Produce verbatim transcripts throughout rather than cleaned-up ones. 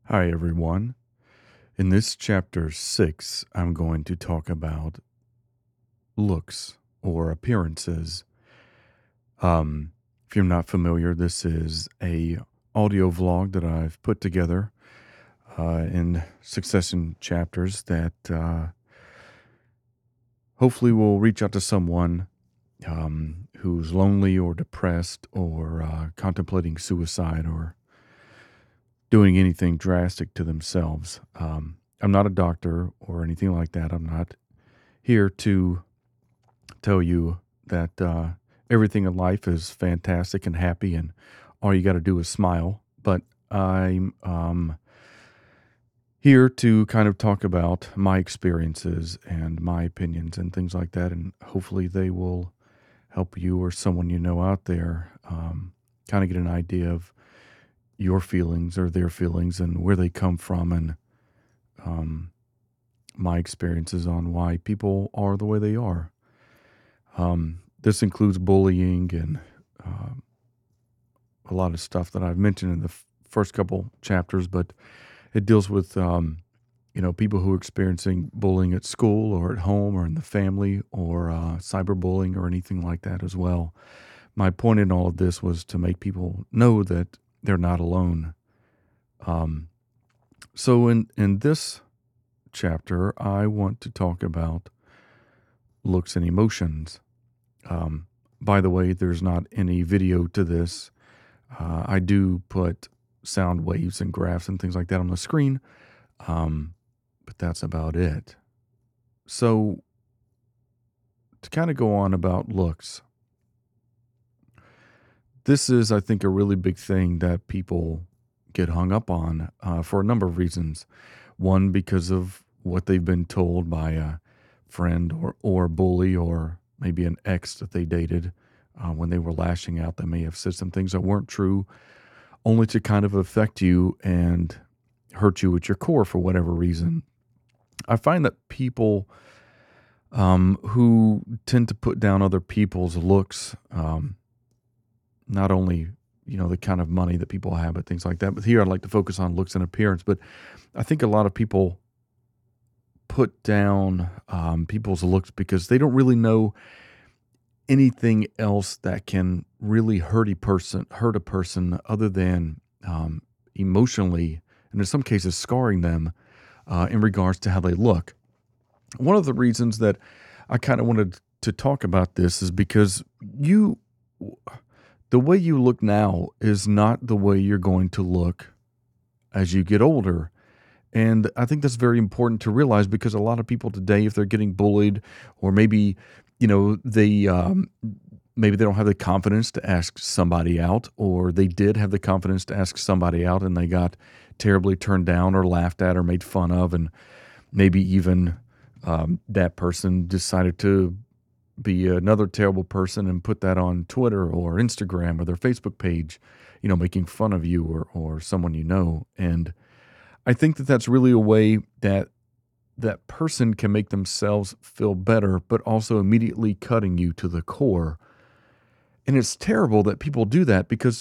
Hi, everyone. In this chapter six, I'm going to talk about looks or appearances. Um, if you're not familiar, this is a audio vlog that I've put together uh, in succession chapters that uh, hopefully will reach out to someone um, who's lonely or depressed or uh, contemplating suicide or doing anything drastic to themselves. Um, I'm not a doctor or anything like that. I'm not here to tell you that uh, everything in life is fantastic and happy and all you got to do is smile. But I'm um, here to kind of talk about my experiences and my opinions and things like that. And hopefully they will help you or someone you know out there um, kind of get an idea of your feelings or their feelings and where they come from and um, my experiences on why people are the way they are. Um, this includes bullying and um, a lot of stuff that I've mentioned in the f- first couple chapters, but it deals with um, you know people who are experiencing bullying at school or at home or in the family or uh, cyberbullying or anything like that as well. My point in all of this was to make people know that they're not alone. Um, so in in this chapter, I want to talk about looks and emotions. Um, by the way, there's not any video to this. Uh, I do put sound waves and graphs and things like that on the screen, um, but that's about it. So, to kind of go on about looks, this is, I think, a really big thing that people get hung up on uh, for a number of reasons. One, because of what they've been told by a friend or, or bully or maybe an ex that they dated uh, when they were lashing out. They may have said some things that weren't true, only to kind of affect you and hurt you at your core for whatever reason. I find that people um, who tend to put down other people's looks, um, not only you know the kind of money that people have, but things like that. But here, I'd like to focus on looks and appearance. But I think a lot of people put down um, people's looks because they don't really know anything else that can really hurt a person, hurt a person other than um, emotionally, and in some cases scarring them uh, in regards to how they look. One of the reasons that I kind of wanted to talk about this is because you, the way you look now is not the way you're going to look as you get older. And I think that's very important to realize because a lot of people today, if they're getting bullied or maybe, you know, they, um, maybe they don't have the confidence to ask somebody out, or they did have the confidence to ask somebody out and they got terribly turned down or laughed at or made fun of. And maybe even um, that person decided to be another terrible person and put that on Twitter or Instagram or their Facebook page, you know, making fun of you or, or someone you know. And I think that that's really a way that that person can make themselves feel better, but also immediately cutting you to the core. And it's terrible that people do that because,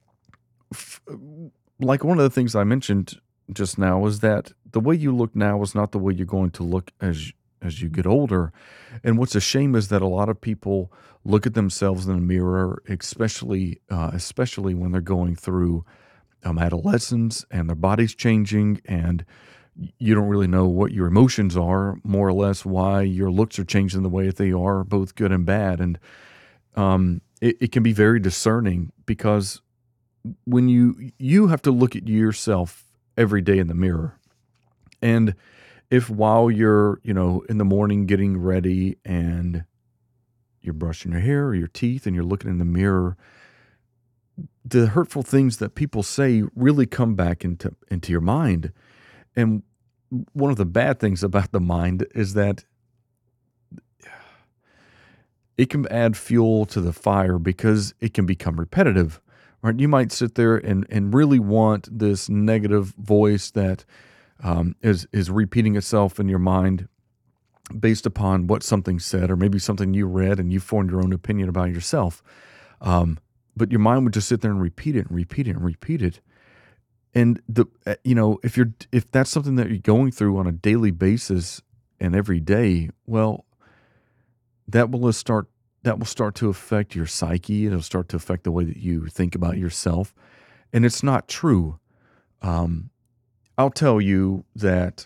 f- like one of the things I mentioned just now is that the way you look now is not the way you're going to look as as you get older. And what's a shame is that a lot of people look at themselves in the mirror, especially uh, especially when they're going through um, adolescence and their body's changing and you don't really know what your emotions are, more or less why your looks are changing the way that they are, both good and bad. And um, it, it can be very discerning because when you you have to look at yourself every day in the mirror. And if while you're, you know, in the morning getting ready and you're brushing your hair or your teeth and you're looking in the mirror, the hurtful things that people say really come back into into your mind. And one of the bad things about the mind is that it can add fuel to the fire because it can become repetitive. Right? You might sit there and, and really want this negative voice that um, is is repeating itself in your mind based upon what something said or maybe something you read and you formed your own opinion about yourself. Um, but your mind would just sit there and repeat it and repeat it and repeat it. And the uh, you know, if you're if that's something that you're going through on a daily basis and every day, well, that will start that will start to affect your psyche. It'll start to affect the way that you think about yourself, and it's not true. Um, I'll tell you that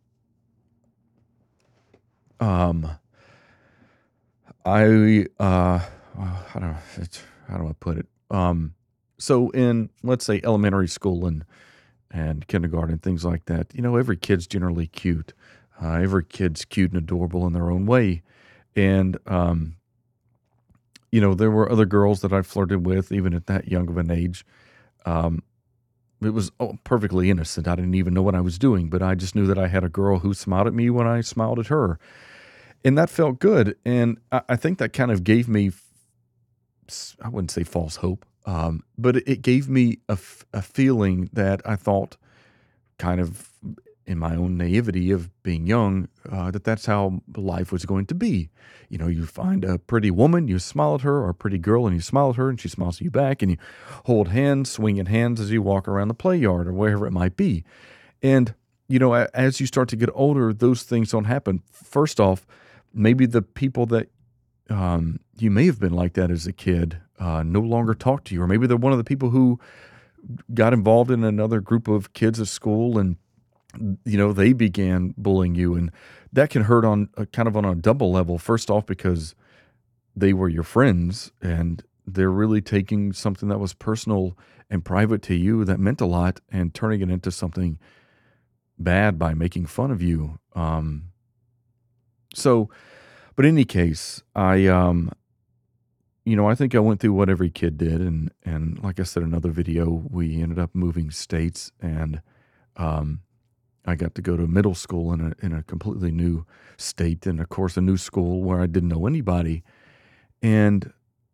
um, I uh, I don't know, it's, how do I put it? Um, so in, let's say, elementary school and and kindergarten, things like that, you know, every kid's generally cute. Uh, every kid's cute and adorable in their own way. And, um, you know, there were other girls that I flirted with, even at that young of an age. Um, it was oh, perfectly innocent. I didn't even know what I was doing, but I just knew that I had a girl who smiled at me when I smiled at her. And that felt good. And I, I think that kind of gave me, s- I wouldn't say false hope, um, but it, it gave me a, f- a feeling that I thought, kind of in my own naivety of being young, uh, that that's how life was going to be. You know, you find a pretty woman, you smile at her, or a pretty girl, and you smile at her, and she smiles at you back, and you hold hands, swinging hands as you walk around the play yard or wherever it might be. And, you know, a- as you start to get older, those things don't happen. First off, maybe the people that um, you may have been like that as a kid uh, no longer talk to you, or maybe they're one of the people who got involved in another group of kids at school, and you know they began bullying you, and that can hurt on a, kind of on a double level. First off, because they were your friends and they're really taking something that was personal and private to you that meant a lot and turning it into something bad by making fun of you. Um, so, but in any case, I um, you know, I think I went through what every kid did, and and like I said in another video, we ended up moving states, and um, I got to go to middle school in a in a completely new state, and of course a new school where I didn't know anybody, and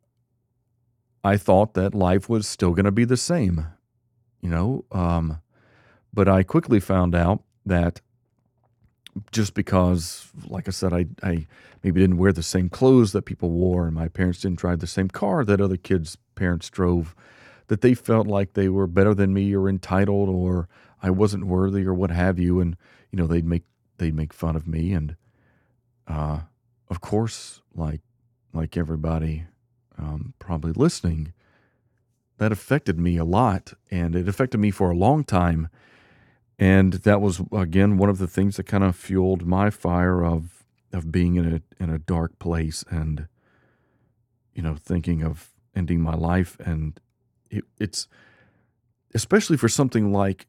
I thought that life was still going to be the same, you know. Um, but I quickly found out that just because, like I said, I, I maybe didn't wear the same clothes that people wore, and my parents didn't drive the same car that other kids' parents drove, that they felt like they were better than me or entitled or I wasn't worthy or what have you. And, you know, they'd make, they'd make fun of me. And, uh, of course, like, like everybody, um, probably listening, that affected me a lot, and it affected me for a long time. And that was, again, one of the things that kind of fueled my fire of of being in a in a dark place, and you know, thinking of ending my life. And it, it's especially for something like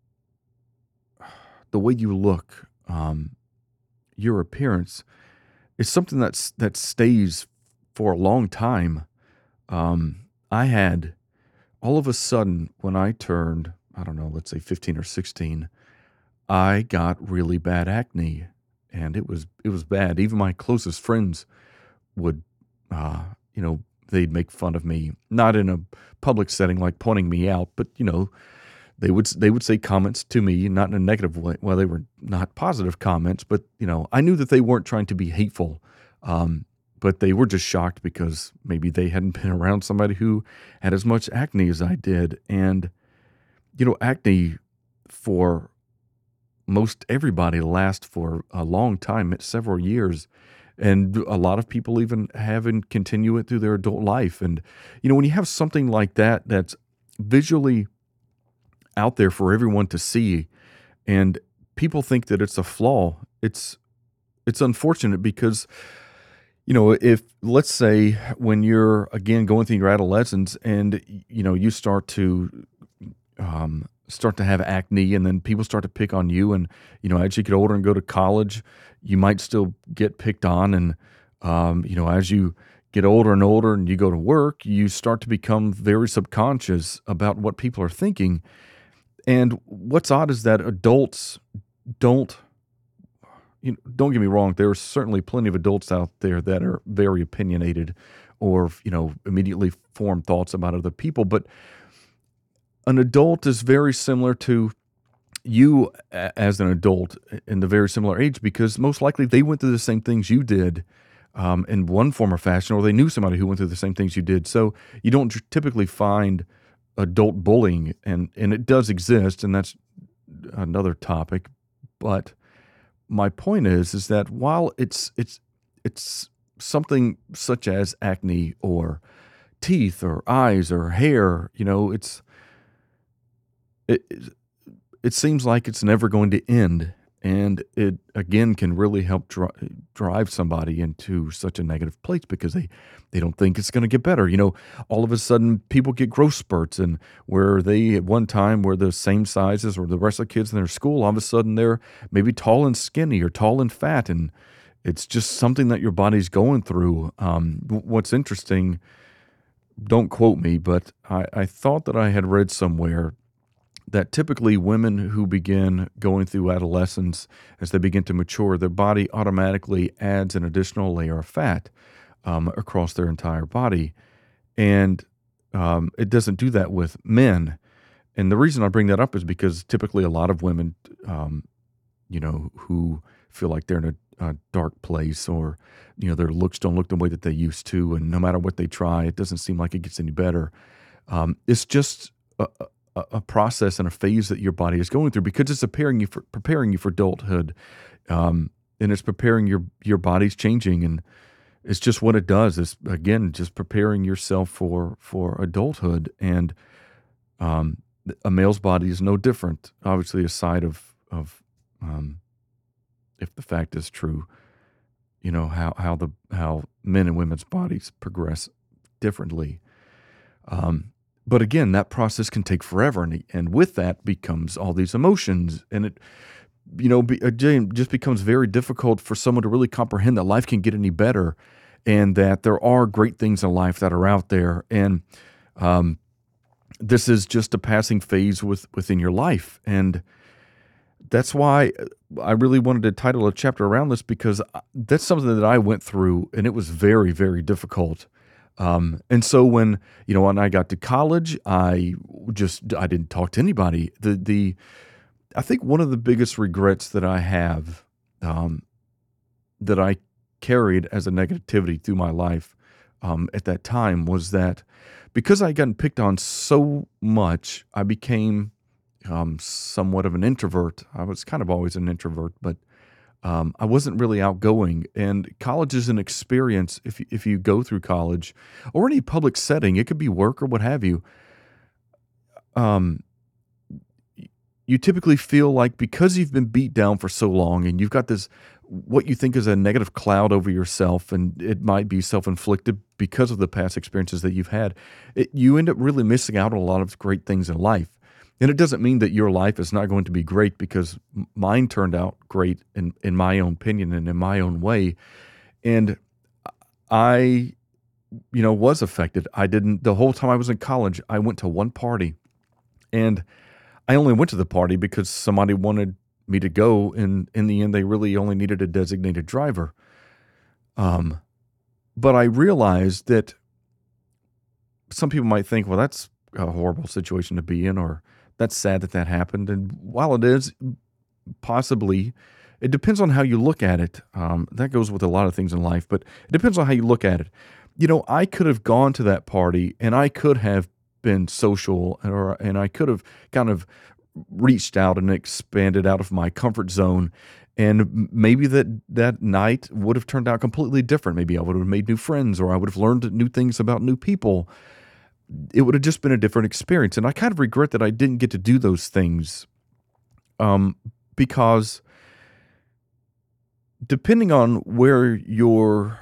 the way you look, um, your appearance is something that's that stays for a long time. Um, I had all of a sudden when I turned, I don't know, let's say fifteen or sixteen, I got really bad acne, and it was it was bad. Even my closest friends would, uh, you know, they'd make fun of me, not in a public setting like pointing me out, but you know, they would they would say comments to me, not in a negative way. Well, they were not positive comments, but you know, I knew that they weren't trying to be hateful, um, but they were just shocked because maybe they hadn't been around somebody who had as much acne as I did, and you know, acne for most everybody last for a long time, it's several years. And a lot of people even have and continue it through their adult life. And, you know, when you have something like that that's visually out there for everyone to see, and people think that it's a flaw, it's it's unfortunate because, you know, if let's say when you're again going through your adolescence and you know you start to um, start to have acne, and then people start to pick on you. And, you know, as you get older and go to college, you might still get picked on. And, um, you know, as you get older and older and you go to work, you start to become very subconscious about what people are thinking. And what's odd is that adults don't, you know, don't get me wrong, there are certainly plenty of adults out there that are very opinionated or, you know, immediately form thoughts about other people. But an adult is very similar to you as an adult in the very similar age, because most likely they went through the same things you did, um, in one form or fashion, or they knew somebody who went through the same things you did. So you don't typically find adult bullying, and and it does exist, and that's another topic. But my point is is that while it's it's it's something such as acne or teeth or eyes or hair, you know, it's it it it seems like it's never going to end, and it again can really help dri drive somebody into such a negative place because they they don't think it's gonna get better. You know, all of a sudden, people get growth spurts, and where they at one time were the same sizes or the rest of the kids in their school, all of a sudden they're maybe tall and skinny or tall and fat, and it's just something that your body's going through. Um, w what's interesting, don't quote me, but I I thought that I had read somewhere that typically women who begin going through adolescence, as they begin to mature, their body automatically adds an additional layer of fat um, across their entire body. And um, it doesn't do that with men. And the reason I bring that up is because typically a lot of women, um, you know, who feel like they're in a, a dark place, or, you know, their looks don't look the way that they used to. And no matter what they try, it doesn't seem like it gets any better. Um, it's just a, a a a process and a phase that your body is going through because it's preparing you for preparing you for adulthood, um, and it's preparing your your body's changing, and it's just what it does. It's again just preparing yourself for for adulthood, and um, a male's body is no different. Obviously, aside of of um, if the fact is true, you know how how the how men and women's bodies progress differently. Um, but again, that process can take forever, and and with that becomes all these emotions, and it, you know, be, again, just becomes very difficult for someone to really comprehend that life can get any better, and that there are great things in life that are out there, and um, this is just a passing phase with within your life, and that's why I really wanted to title a chapter around this because I- that's something that I went through, and it was very, very difficult. Um, and so when, you know, when I got to college, I just I didn't talk to anybody. The the I think one of the biggest regrets that I have, um, that I carried as a negativity through my life, um, at that time was that because I had gotten picked on so much, I became um, somewhat of an introvert. I was kind of always an introvert, but um, I wasn't really outgoing. And college is an experience. If you, if you go through college or any public setting, it could be work or what have you. Um, y- you typically feel like because you've been beat down for so long and you've got this what you think is a negative cloud over yourself, and it might be self-inflicted because of the past experiences that you've had, it, you end up really missing out on a lot of great things in life. And it doesn't mean that your life is not going to be great, because m- mine turned out great in, in my own opinion and in my own way. And I, you know, was affected. I didn't, the whole time I was in college, I went to one party, and I only went to the party because somebody wanted me to go. And in the end, they really only needed a designated driver. Um, but I realized that some people might think, well, that's a horrible situation to be in, or that's sad that that happened. And while it is, possibly, it depends on how you look at it. Um, that goes with a lot of things in life, but it depends on how you look at it. You know, I could have gone to that party and I could have been social, or and I could have kind of reached out and expanded out of my comfort zone. And m- maybe that that night would have turned out completely different. Maybe I would have made new friends, or I would have learned new things about new people. It would have just been a different experience. And I kind of regret that I didn't get to do those things, um, because depending on where your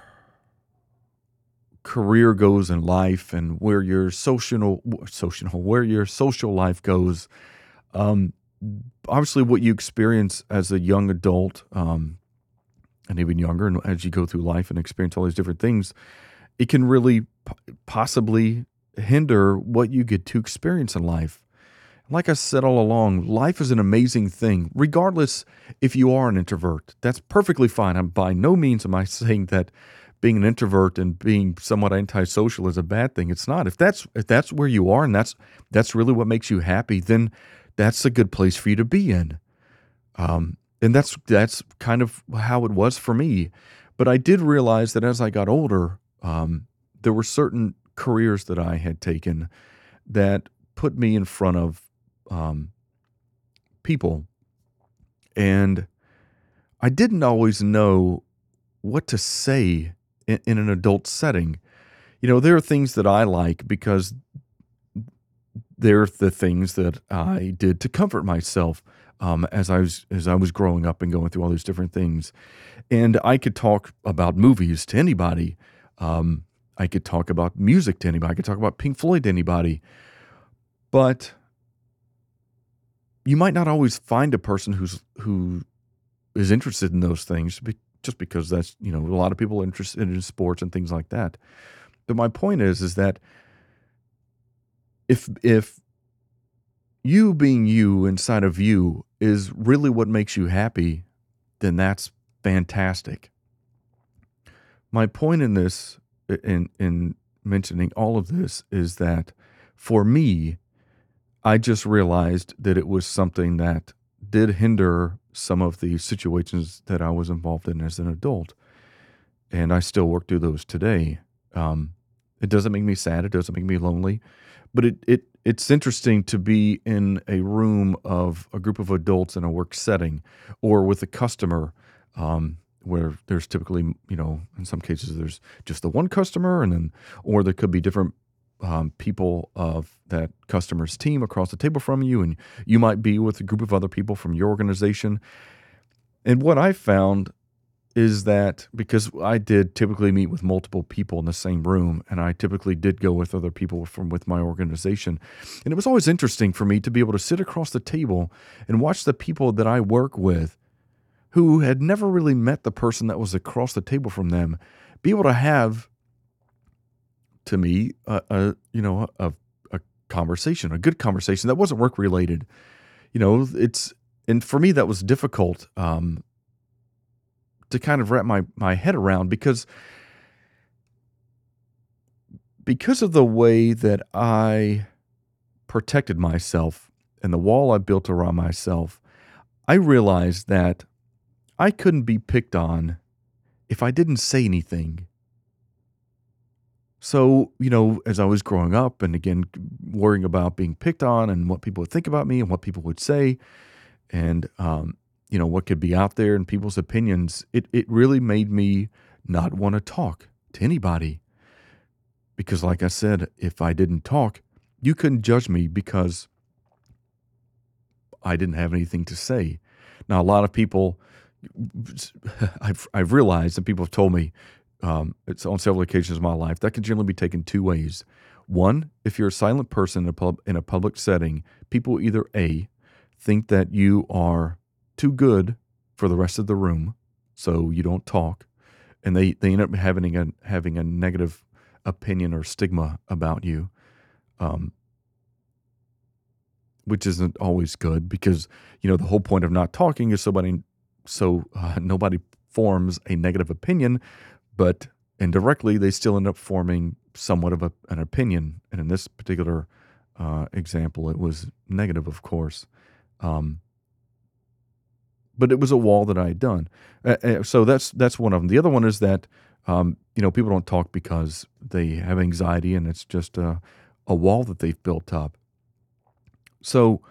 career goes in life and where your social social where your social life goes, um, obviously what you experience as a young adult, um, and even younger, and as you go through life and experience all these different things, it can really p- possibly hinder what you get to experience in life. Like I said all along, life is an amazing thing, regardless if you are an introvert. That's perfectly fine. I'm by no means am I saying that being an introvert and being somewhat antisocial is a bad thing. It's not. If that's if that's where you are and that's that's really what makes you happy, then that's a good place for you to be in. Um, and that's that's kind of how it was for me. But I did realize that as I got older, um, there were certain careers that I had taken that put me in front of um, people, and I didn't always know what to say in, in an adult setting. You know, there are things that I like because they're the things that I did to comfort myself um, as I was as I was growing up and going through all these different things. And I could talk about movies to anybody. Um, I could talk about music to anybody. I could talk about Pink Floyd to anybody. But you might not always find a person who's who is interested in those things be, just because that's, you know, a lot of people are interested in sports and things like that. But my point is, is that if if you being you inside of you is really what makes you happy, then that's fantastic. My point in this, in in mentioning all of this, is that for me, I just realized that it was something that did hinder some of the situations that I was involved in as an adult, and I still work through those today. Um, it doesn't make me sad. It doesn't make me lonely, but it it it's interesting to be in a room of a group of adults in a work setting, or with a customer, um, where there's typically, you know, in some cases there's just the one customer, and then, or there could be different um, people of that customer's team across the table from you, and you might be with a group of other people from your organization. And what I found is that because I did typically meet with multiple people in the same room, and I typically did go with other people from with my organization, and it was always interesting for me to be able to sit across the table and watch the people that I work with who had never really met the person that was across the table from them, be able to have, to me, a, a you know a, a conversation, a good conversation that wasn't work related. You know, it's and for me that was difficult um, to kind of wrap my my head around because because of the way that I protected myself and the wall I built around myself. I realized that I couldn't be picked on if I didn't say anything. So, you know, as I was growing up and again, worrying about being picked on and what people would think about me and what people would say and, um, you know, what could be out there and people's opinions, it, it really made me not want to talk to anybody. Because, like I said, if I didn't talk, you couldn't judge me because I didn't have anything to say. Now, a lot of people, I've, I've realized, and people have told me, um, it's on several occasions in my life, that can generally be taken two ways. One, if you're a silent person in a, pub, in a public setting, people either A, think that you are too good for the rest of the room, so you don't talk, and they, they end up having a, having a negative opinion or stigma about you, um, which isn't always good because, you know, the whole point of not talking is somebody, so uh, nobody forms a negative opinion, but indirectly they still end up forming somewhat of a, an opinion. And in this particular uh, example, it was negative, of course. Um, but it was a wall that I had done. Uh, uh, so that's that's one of them. The other one is that, um, you know, people don't talk because they have anxiety and it's just a, a wall that they've built up. So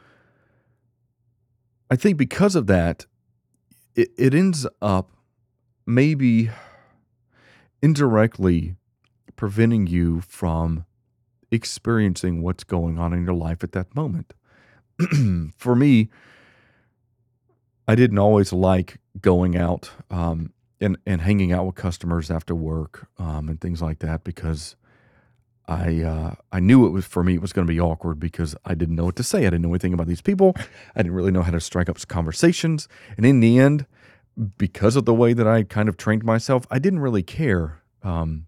I think because of that, it, it ends up maybe indirectly preventing you from experiencing what's going on in your life at that moment. For me, I didn't always like going out um, and, and hanging out with customers after work um, and things like that because I uh, I knew it was, for me, it was going to be awkward because I didn't know what to say. I didn't know anything about these people. I didn't really know how to strike up conversations. And in the end, because of the way that I kind of trained myself, I didn't really care um,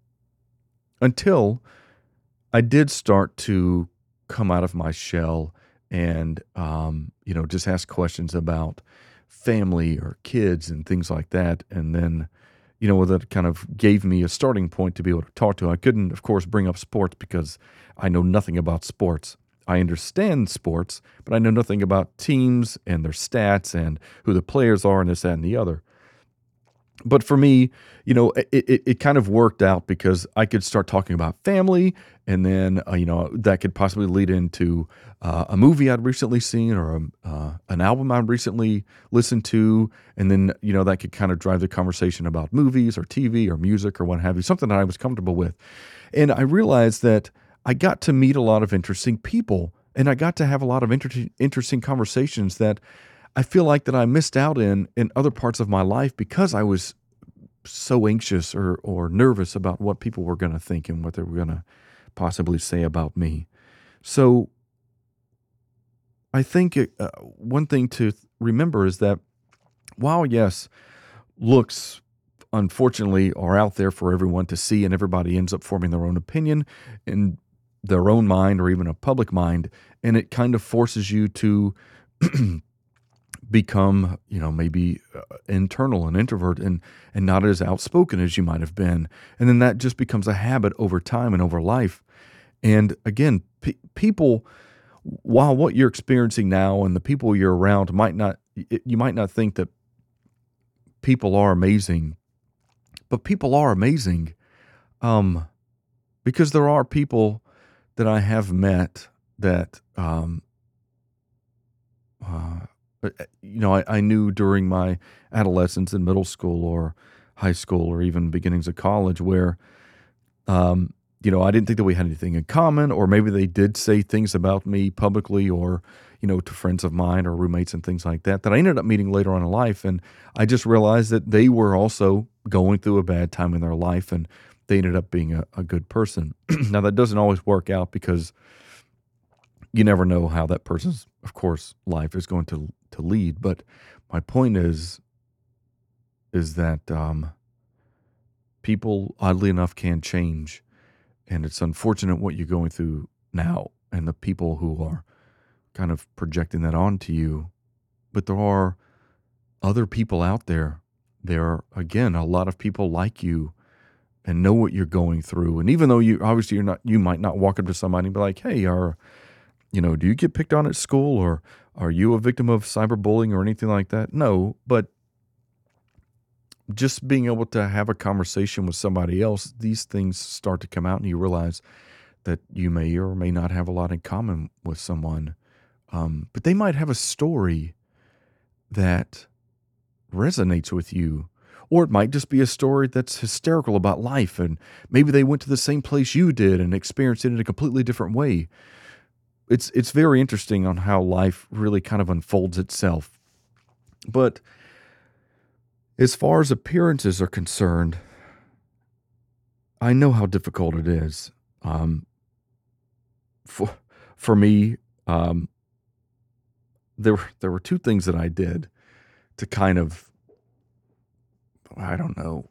until I did start to come out of my shell and, um, you know, just ask questions about family or kids and things like that. And then, you know, that kind of gave me a starting point to be able to talk to. I couldn't, of course, bring up sports because I know nothing about sports. I understand sports, but I know nothing about teams and their stats and who the players are and this, that, and the other. But for me, you know, it it it kind of worked out because I could start talking about family, and then, uh, you know, that could possibly lead into, uh, a movie I'd recently seen or, um, uh, an album I'd recently listened to, and then, you know, that could kind of drive the conversation about movies or T V or music or what have you, something that I was comfortable with. And I realized that I got to meet a lot of interesting people, and I got to have a lot of interesting interesting conversations that I feel like that I missed out in in other parts of my life because I was so anxious or or nervous about what people were gonna think and what they were gonna possibly say about me. So, I think it, uh, one thing to th remember is that while, yes, looks unfortunately are out there for everyone to see and everybody ends up forming their own opinion in their own mind or even a public mind, and it kind of forces you to become, you know, maybe, uh, internal and introvert and and not as outspoken as you might have been, and then that just becomes a habit over time and over life, and again, pe people while what you're experiencing now and the people you're around might not y you might not think that people are amazing, but people are amazing, um, because there are people that I have met that, um Uh, but, uh, you know, I I knew during my adolescence in middle school or high school or even beginnings of college where, um, you know, I didn't think that we had anything in common, or maybe they did say things about me publicly or, you know, to friends of mine or roommates and things like that, that I ended up meeting later on in life. And I just realized that they were also going through a bad time in their life and they ended up being a, a good person. Now, that doesn't always work out because you never know how that person's, of course, life is going to to lead. But my point is is that um, people, oddly enough, can change, and it's unfortunate what you're going through now, and the people who are kind of projecting that onto you. But there are other people out there. There are again a lot of people like you and know what you're going through. And even though you obviously you're not, you might not walk up to somebody and be like, "Hey, are you know, do you get picked on at school or are you a victim of cyberbullying or anything like that?" No, but just being able to have a conversation with somebody else, these things start to come out and you realize that you may or may not have a lot in common with someone. Um, but they might have a story that resonates with you. Or it might just be a story that's hysterical about life. And maybe they went to the same place you did and experienced it in a completely different way. It's it's very interesting on how life really kind of unfolds itself. But as far as appearances are concerned, I know how difficult it is. Um, for for me, um, there were there were two things that I did to kind of, I don't know,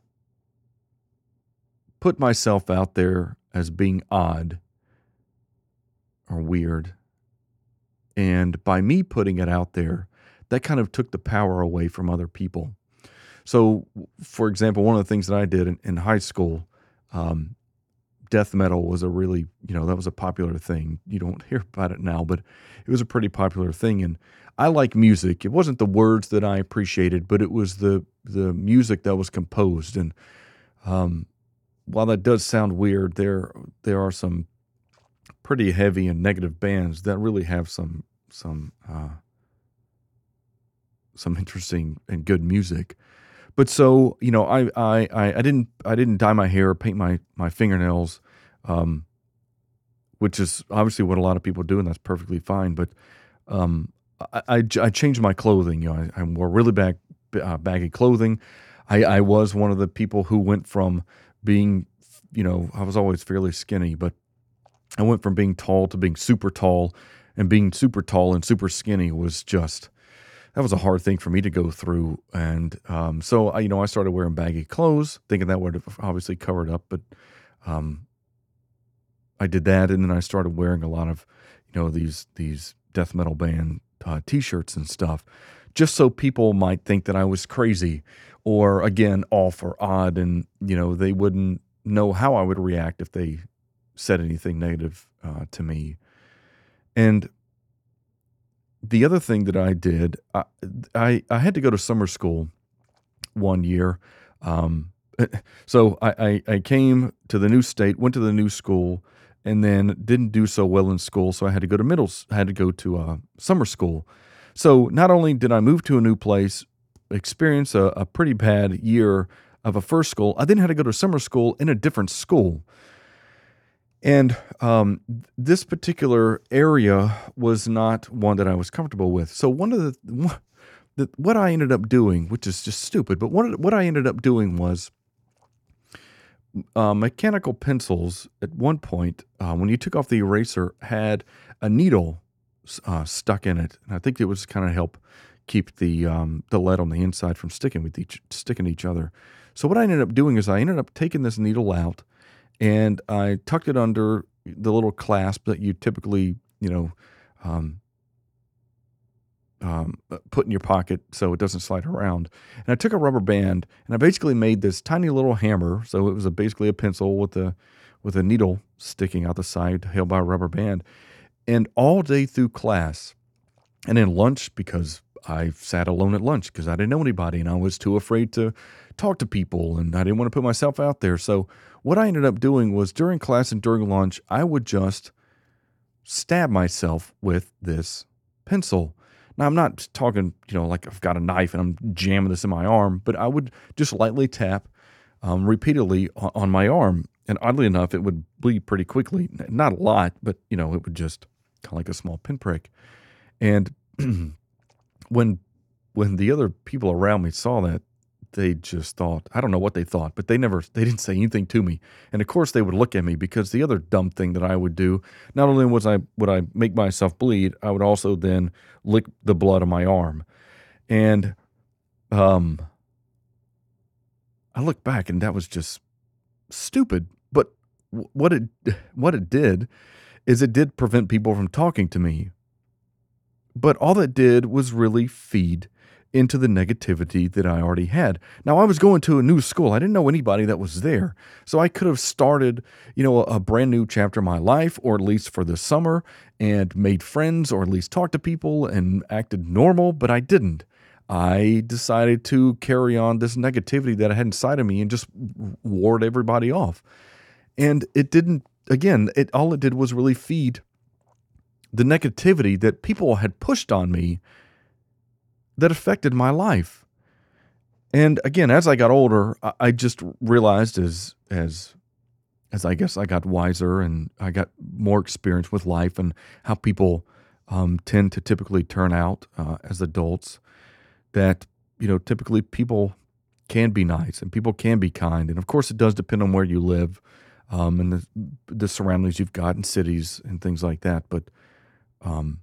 put myself out there as being odd or weird. And by me putting it out there, that kind of took the power away from other people. So, for example, one of the things that I did in, in high school, um, death metal was a really, you know, that was a popular thing. You don't hear about it now, but it was a pretty popular thing. And I like music. It wasn't the words that I appreciated, but it was the the music that was composed. And um, while that does sound weird, there there are some pretty heavy and negative bands that really have some some uh, some interesting and good music. But so, you know, I I I I didn't I didn't dye my hair, paint my my fingernails, um, which is obviously what a lot of people do, and that's perfectly fine. But um, I, I j- I changed my clothing. You know, I, I wore really bag, uh, baggy clothing. I, I was one of the people who went from being, you know, I was always fairly skinny, but I went from being tall to being super tall, and being super tall and super skinny was just, that was a hard thing for me to go through. And um, so I, you know, I started wearing baggy clothes, thinking that would have obviously covered up, but um, I did that, and then I started wearing a lot of, you know, these these death metal band uh, T-shirts and stuff, just so people might think that I was crazy, or again, off or odd, and you know, they wouldn't know how I would react if they said anything negative uh, to me. And the other thing that I did, I, I I had to go to summer school one year, Um, so I, I, I came to the new state, went to the new school, and then didn't do so well in school. So I had to go to middle, s- I had to go to uh, summer school. So not only did I move to a new place, experience a, a pretty bad year of a first school, I then had to go to summer school in a different school. And um, this particular area was not one that I was comfortable with. So one of the, wha- the what I ended up doing, which is just stupid, but what what I ended up doing was uh, mechanical pencils. At one point, uh, when you took off the eraser, had a needle s- uh, stuck in it, and I think it was kind of help keep the um, the lead on the inside from sticking with each sticking to each other. So what I ended up doing is I ended up taking this needle out and I tucked it under the little clasp that you typically, you know, um, um, uh, put in your pocket so it doesn't slide around. And I took a rubber band and I basically made this tiny little hammer. So it was a, basically a pencil with a with a needle sticking out the side, held by a rubber band. And all day through class, and in lunch, because I sat alone at lunch because I didn't know anybody and I was too afraid to talk to people and I didn't want to put myself out there. So what I ended up doing was during class and during lunch, I would just stab myself with this pencil. Now I'm not talking, you know, like I've got a knife and I'm jamming this in my arm, but I would just lightly tap um, repeatedly on, on my arm. And oddly enough, it would bleed pretty quickly. Not a lot, but you know, it would just kind of like a small pinprick. And when when the other people around me saw that, they just thought, I don't know what they thought, but they never they didn't say anything to me. And of course they would look at me because the other dumb thing that I would do, not only was I would I make myself bleed, I would also then lick the blood on my arm. And um I look back and that was just stupid. But wh- what it what it did is it did prevent people from talking to me. But all that did was really feed into the negativity that I already had. Now I was going to a new school. I didn't know anybody that was there. So I could have started, you know, a, a brand new chapter of my life, or at least for the summer, and made friends, or at least talked to people and acted normal, but I didn't. I decided to carry on this negativity that I had inside of me and just ward everybody off. And it didn't, again, it all it did was really feed the negativity that people had pushed on me that affected my life. And again, as I got older, I, I just realized as as as I guess I got wiser and I got more experience with life and how people um, tend to typically turn out uh, as adults, that you know typically people can be nice and people can be kind, and of course it does depend on where you live um, and the the surroundings you've got in cities and things like that. But um,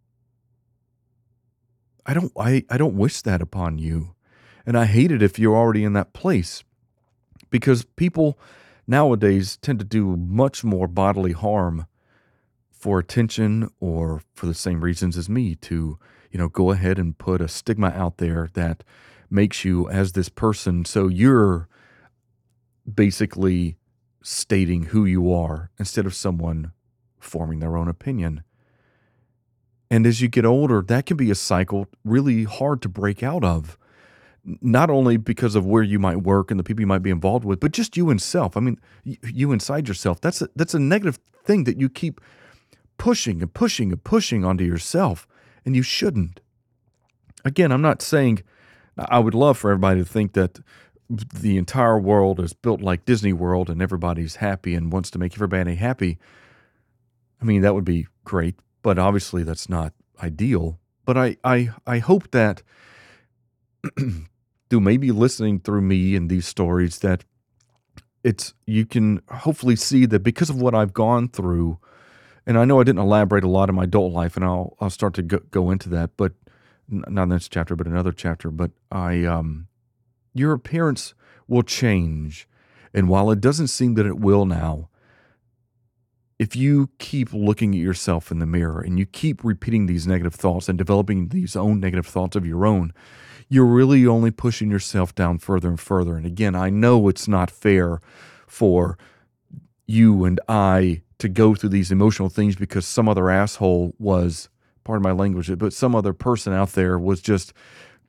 I don't I, I don't wish that upon you. And I hate it if you're already in that place, because people nowadays tend to do much more bodily harm for attention or for the same reasons as me, to, you know, go ahead and put a stigma out there that makes you as this person. So you're basically stating who you are instead of someone forming their own opinion. And as you get older, that can be a cycle really hard to break out of. Not only because of where you might work and the people you might be involved with, but just you and self. I mean, y- you inside yourself. That's a, that's a negative thing that you keep pushing and pushing and pushing onto yourself, and you shouldn't. Again, I'm not saying I would love for everybody to think that the entire world is built like Disney World and everybody's happy and wants to make everybody happy. I mean, that would be great, but obviously that's not ideal. But I I I hope that through maybe listening through me and these stories, that it's you can hopefully see that because of what I've gone through, and I know I didn't elaborate a lot in my adult life, and I'll I'll start to go, go into that, but n- not in this chapter, but another chapter. But I um, your appearance will change, and while it doesn't seem that it will now, if you keep looking at yourself in the mirror and you keep repeating these negative thoughts and developing these own negative thoughts of your own, you're really only pushing yourself down further and further. And again, I know it's not fair for you and I to go through these emotional things because some other asshole was, pardon my language, but some other person out there was just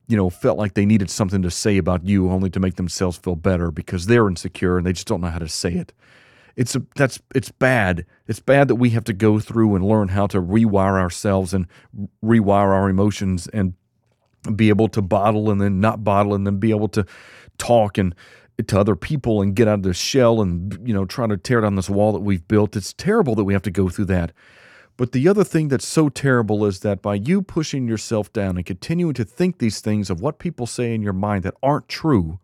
you know, felt like they needed something to say about you only to make themselves feel better because they're insecure and they just don't know how to say it. It's a, that's it's bad. It's bad that we have to go through and learn how to rewire ourselves and rewire our emotions and be able to bottle and then not bottle and then be able to talk and to other people and get out of the shell and, you know, try to tear down this wall that we've built. It's terrible that we have to go through that. But the other thing that's so terrible is that by you pushing yourself down and continuing to think these things of what people say in your mind that aren't true,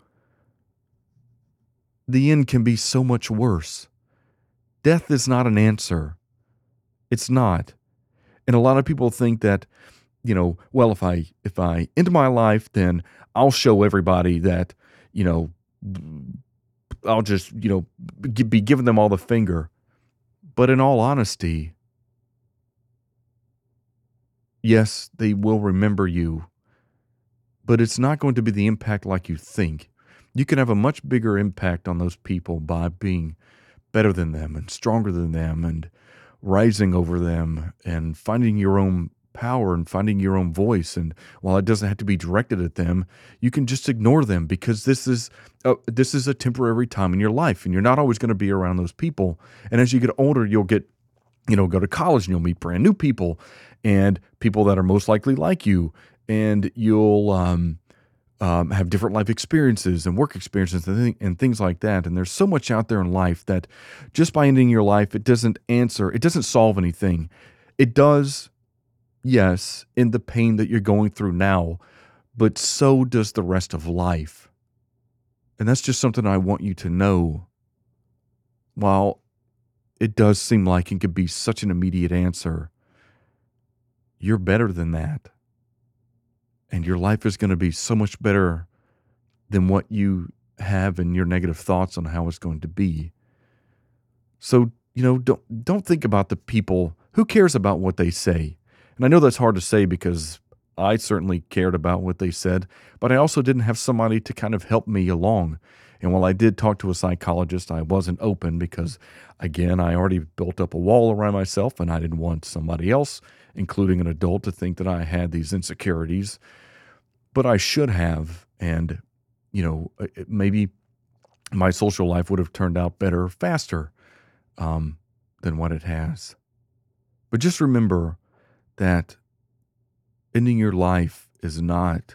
the end can be so much worse. Death is not an answer. It's not. And a lot of people think that, you know, well, if I if I end my life, then I'll show everybody that, you know, I'll just, you know, be giving them all the finger. But in all honesty, yes, they will remember you, but it's not going to be the impact like you think. You can have a much bigger impact on those people by being better than them and stronger than them and rising over them and finding your own power and finding your own voice. And while it doesn't have to be directed at them, you can just ignore them because this is a, this is a temporary time in your life and you're not always going to be around those people. And as you get older, you'll get, you know, go to college and you'll meet brand new people and people that are most likely like you. And you'll um, um, have different life experiences and work experiences and, th- and things like that. And there's so much out there in life that just by ending your life, it doesn't answer, it doesn't solve anything. It does, yes, in the pain that you're going through now, but so does the rest of life. And that's just something I want you to know. While it does seem like it could be such an immediate answer, you're better than that. And your life is going to be so much better than what you have in your negative thoughts on how it's going to be. So, you know, don't don't think about the people. Who cares about what they say? And I know that's hard to say because I certainly cared about what they said, but I also didn't have somebody to kind of help me along. And while I did talk to a psychologist, I wasn't open because, again, I already built up a wall around myself and I didn't want somebody else, including an adult, to think that I had these insecurities. But I should have. And, you know, maybe my social life would have turned out better faster um, than what it has. But just remember that ending your life is not,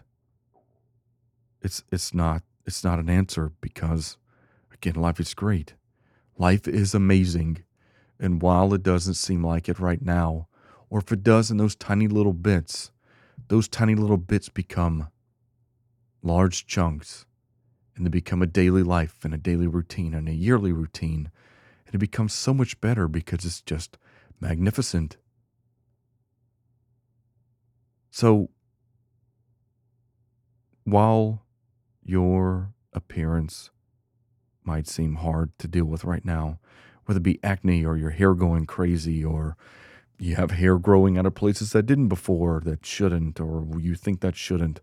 it's it's not, it's not an answer because, again, life is great. Life is amazing. And while it doesn't seem like it right now, or if it does in those tiny little bits, those tiny little bits become large chunks and they become a daily life and a daily routine and a yearly routine. And it becomes so much better because it's just magnificent. So while your appearance might seem hard to deal with right now, whether it be acne or your hair going crazy or you have hair growing out of places that didn't before that shouldn't, or you think that shouldn't,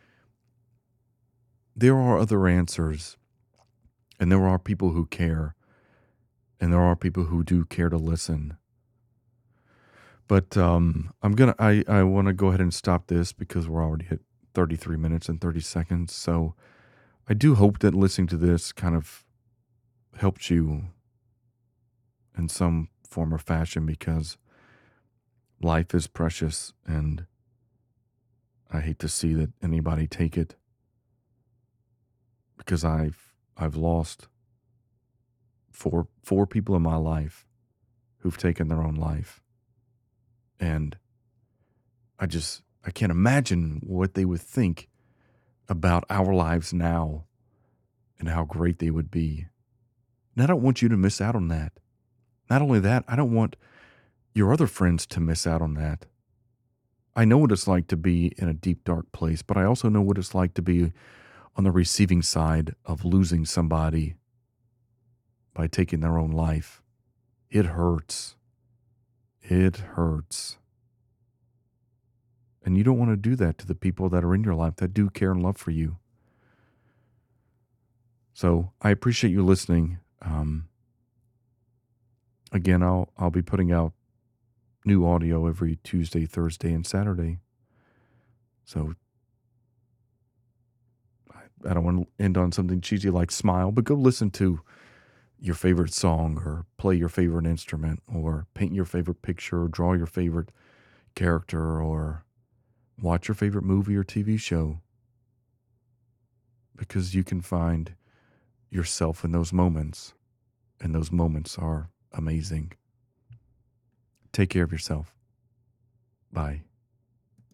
there are other answers, and there are people who care, and there are people who do care to listen. But um, I'm gonna I, I want to go ahead and stop this because we're already at thirty-three minutes and thirty seconds. So I do hope that listening to this kind of helped you in some form or fashion because life is precious and I hate to see that anybody take it because I've I've lost four four people in my life who've taken their own life. And I just I can't imagine what they would think about our lives now and how great they would be. And I don't want you to miss out on that. Not only that, I don't want your other friends to miss out on that. I know what it's like to be in a deep, dark place, but I also know what it's like to be on the receiving side of losing somebody by taking their own life. It hurts. It hurts. And you don't want to do that to the people that are in your life that do care and love for you. So I appreciate you listening. Um, again, I'll I'll be putting out new audio every Tuesday, Thursday, and Saturday. So I don't want to end on something cheesy like smile, but go listen to your favorite song or play your favorite instrument or paint your favorite picture or draw your favorite character or watch your favorite movie or T V show, because you can find yourself in those moments, and those moments are amazing. Take care of yourself. Bye.